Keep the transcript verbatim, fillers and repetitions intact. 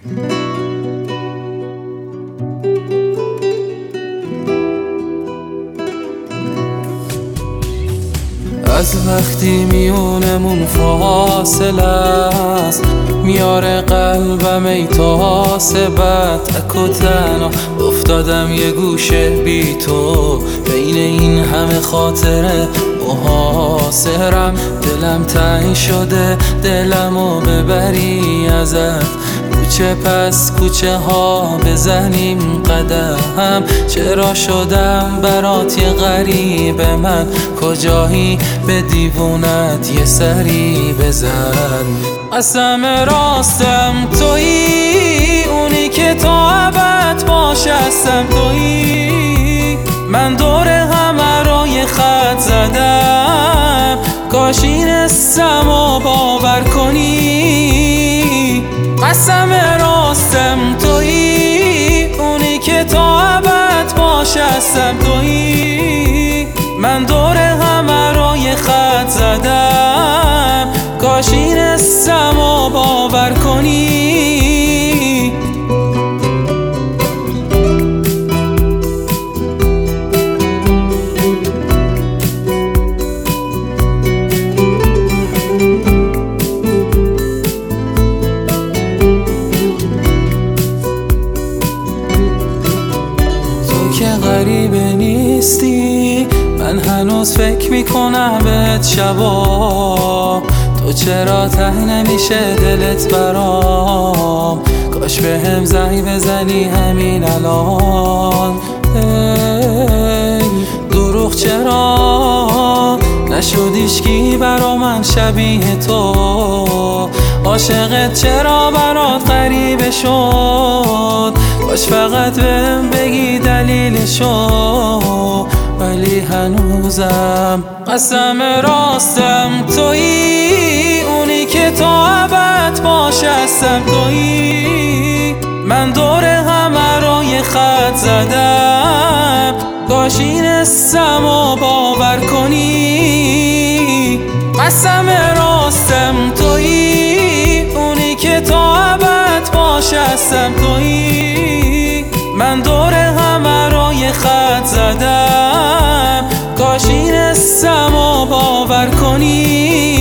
از وقتی میونمون فاصله است میاره قلبم ای تاسبت تک و تنها افتادم یه گوشه بی تو بین این همه خاطره محاصرم دلم تنگ شده دلمو ببری ازت کوچه پس کوچه ها بزنیم قدم چرا شدم برات یه غریب من کجایی به دیوونت یه سری بزن قسم راستم تویی اونی که تا ابد باشه هستم تویی من دور همه را یه خط زدم کاش این اسم و باور کنی قسم راستم تویی اونی که تا ابد باشه هستم تویی من دور همه را یه خط زدم کاش این اسم و باور کنی غریبه نیستی من هنوز فکر میکنم بهت شبا تو چرا ته نمیشه دلت برام کاش به هم زنگ بزنی همین الان ای دروغ چرا نشد هیچکی برا من شبیه تو عاشقت چرا برات غریبه شد کاش فقط بهم بگی دلیلشو ولی هنوزم قسم راستم تویی اونی که تا ابد باشه هستم تویی من دور همه را یه خط زدم کاش این اسم و باور کنی قسم راستم تویی اونی که تا ابد باشه هستم تویی من دور همه را یه خط زدم کاش این اسم و باور کنی